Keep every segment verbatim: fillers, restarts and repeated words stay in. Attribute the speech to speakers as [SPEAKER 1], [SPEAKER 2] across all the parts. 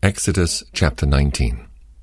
[SPEAKER 1] Exodus chapter nineteen.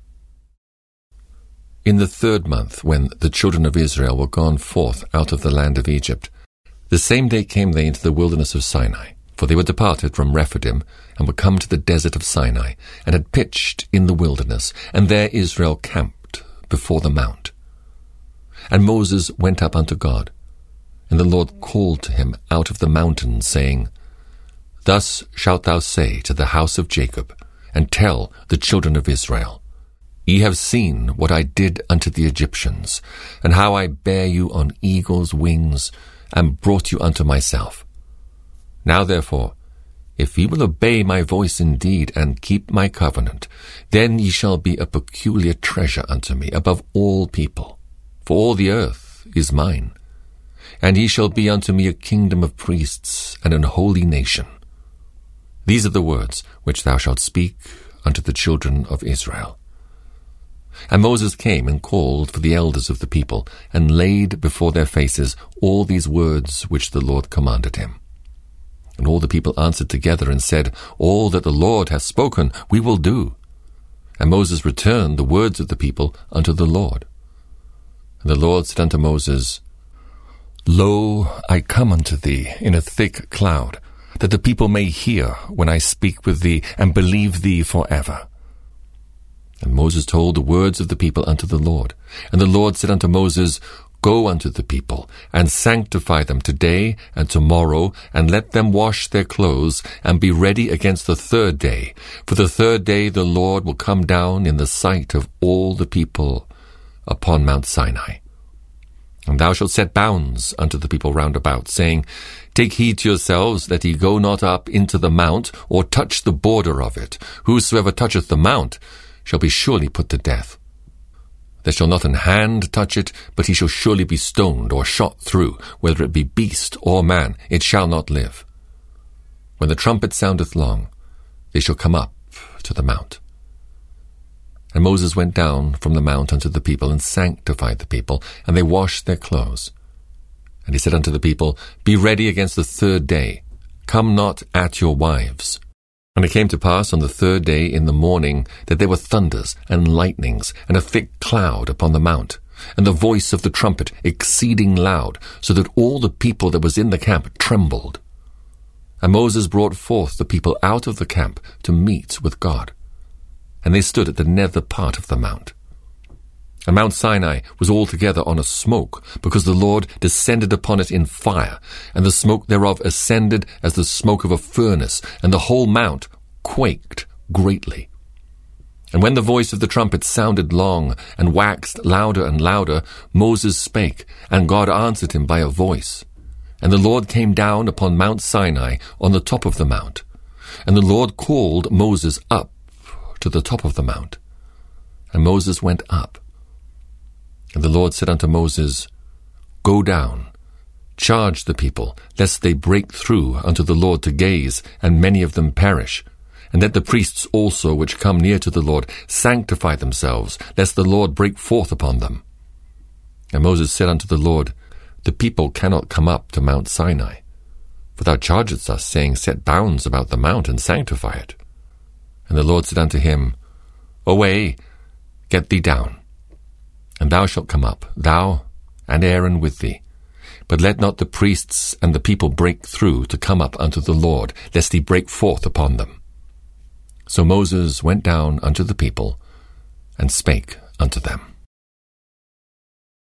[SPEAKER 1] In the third month, when the children of Israel were gone forth out of the land of Egypt, the same day came they into the wilderness of Sinai, for they were departed from Rephidim, and were come to the desert of Sinai, and had pitched in the wilderness, and there Israel camped before the mount. And Moses went up unto God, and the Lord called to him out of the mountain, saying, Thus shalt thou say to the house of Jacob, and tell the children of Israel, Ye have seen what I did unto the Egyptians, and how I bare you on eagle's wings, and brought you unto myself. Now therefore, if ye will obey my voice indeed, and keep my covenant, then ye shall be a peculiar treasure unto me above all people, for all the earth is mine. And ye shall be unto me a kingdom of priests, and an holy nation. These are the words which thou shalt speak unto the children of Israel. And Moses came and called for the elders of the people, and laid before their faces all these words which the Lord commanded him. And all the people answered together and said, All that the Lord hath spoken we will do. And Moses returned the words of the people unto the Lord. And the Lord said unto Moses, Lo, I come unto thee in a thick cloud, that the people may hear when I speak with thee, and believe thee for ever. And Moses told the words of the people unto the Lord. And the Lord said unto Moses, Go unto the people, and sanctify them today and tomorrow, and let them wash their clothes, and be ready against the third day. For the third day the Lord will come down in the sight of all the people upon Mount Sinai. And thou shalt set bounds unto the people round about, saying, Take heed to yourselves that ye go not up into the mount, or touch the border of it. Whosoever toucheth the mount shall be surely put to death. There shall not an hand touch it, but he shall surely be stoned or shot through, whether it be beast or man, it shall not live. When the trumpet soundeth long, they shall come up to the mount. And Moses went down from the mount unto the people, and sanctified the people, and they washed their clothes. And he said unto the people, Be ready against the third day, come not at your wives. And it came to pass on the third day in the morning that there were thunders and lightnings, and a thick cloud upon the mount, and the voice of the trumpet exceeding loud, so that all the people that was in the camp trembled. And Moses brought forth the people out of the camp to meet with God. And they stood at the nether part of the mount. And Mount Sinai was altogether on a smoke, because the Lord descended upon it in fire, and the smoke thereof ascended as the smoke of a furnace, and the whole mount quaked greatly. And when the voice of the trumpet sounded long, and waxed louder and louder, Moses spake, and God answered him by a voice. And the Lord came down upon Mount Sinai on the top of the mount. And the Lord called Moses up to the top of the mount. And Moses went up. And the Lord said unto Moses, Go down, charge the people, lest they break through unto the Lord to gaze, and many of them perish. And let the priests also which come near to the Lord sanctify themselves, lest the Lord break forth upon them. And Moses said unto the Lord, The people cannot come up to Mount Sinai. For thou chargest us, saying, Set bounds about the mount, and sanctify it. And the Lord said unto him, Away, get thee down. And thou shalt come up, thou and Aaron with thee. But let not the priests and the people break through to come up unto the Lord, lest he break forth upon them. So Moses went down unto the people, and spake unto them.